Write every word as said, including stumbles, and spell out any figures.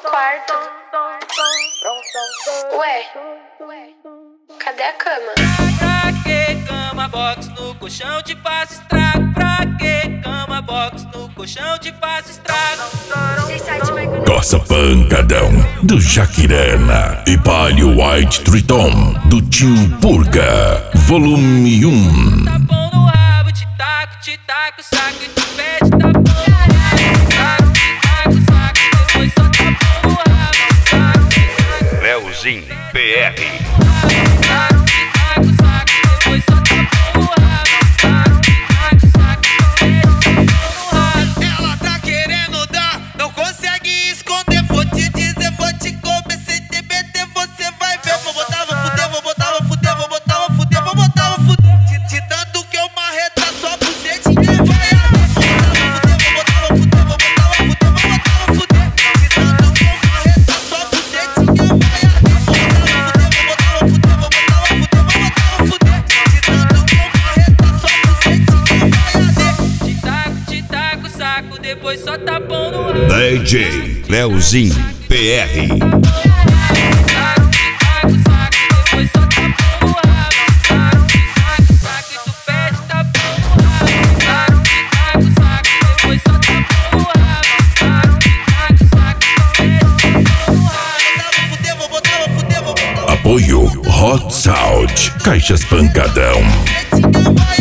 quarto. Ué, cadê a cama? Pra que cama box no colchão te faz estrago? Pra que cama box no colchão te faz estrago? Coça Pancadão do Jaquirana e Palio White Triton do Tio Purga, volume um. Tá bom no rabo, te taco, te taco, saco e tu pede, tá bom. Taco, te taco, saco, depois só tá bom no rabo. Taco, te taco, Leozinho P R. taco, te taco, saco, depois só tá bom no rabo. Taco, te taco, saco, depois só tá bom no rabo. Ela tá querendo dar, não consegue esconder. Vou te dizer, vou te comer sem te meter, você vai ver. Vou botar, vou fuder, vou botar, vou fuder, vou botar, vou fuder, vou botar, vou fuder. De, de tanto que eu marreta sua bucetinha vai. Vou botar, vou fuder, vou botar, vou fuder, vou botar, vou fuder. De tanto que eu marreta sua bucetinha vai. Vou botar, vou fuder, vou botar, vou fuder, vou botar, vou fuder. De tanto que eu marreta sua bucetinha vai. Te taco, te taco, saco, depois só tá bom no rabo. D J Leozinho P R. Taco, te taco, saco, depois só tá bom no rabo. Taco, te taco, saco e tu pede, tá bom no rabo. Taco, te taco, saco, depois só tá bom no rabo. Taco, te taco, saco e tu pede, tá bom no rabo. Vou fuder, vou botar, vou fuder, vou botar. Apoio Hot Sound, Caixas Pancadão. Bucetinha vai.